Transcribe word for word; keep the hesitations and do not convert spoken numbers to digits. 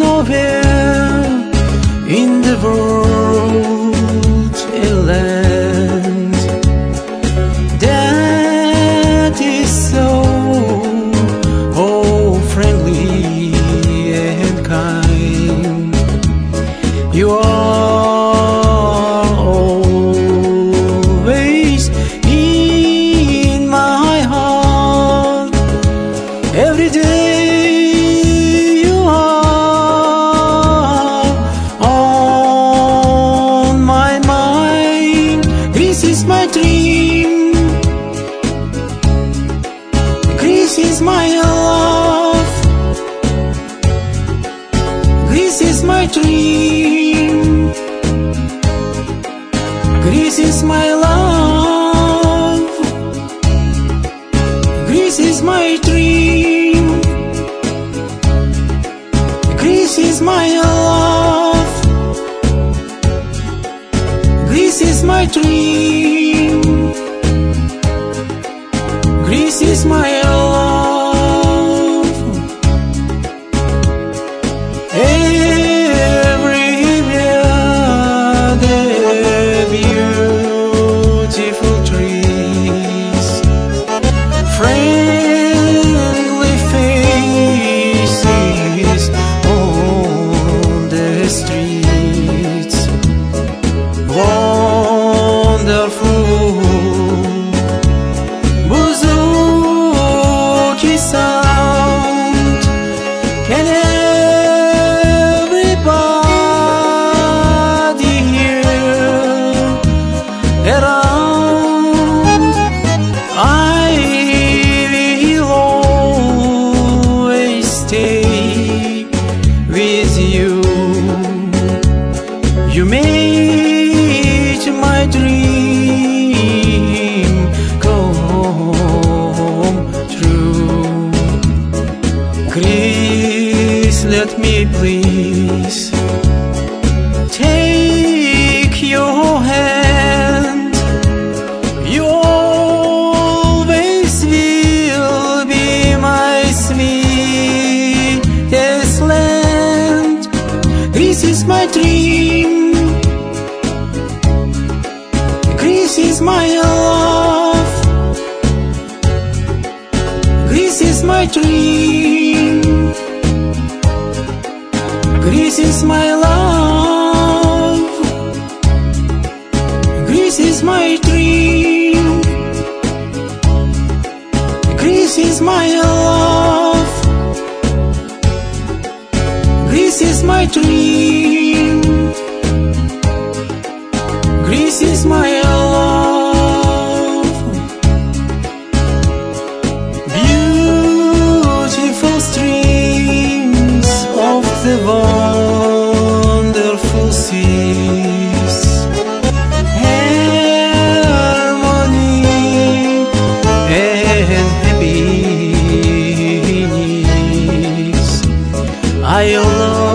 nowhere in the world a land that is so oh friendly and kind. You are always in my heart. Every day you are on my mind. Greece is my dream. Greece is my love. Greece is my dream. Greece is my love. Greece is my dream. Greece is my love. Greece is my dream. Greece is my love. Everywhere the beautiful trees, friendly faces on the streets, wonderful bouzouki sound. Can everybody hear around? I will always stay with you. You made my dream come true. Greece, let me please take your hand. You always will be my sweetest land. Greece is my dream. Greece is my love. Greece is my dream. Greece is my love. Greece is my dream. Greece is my love. Greece is my dream. Greece is my love. Beautiful streams of the wonderful seas, harmony and happiness. I love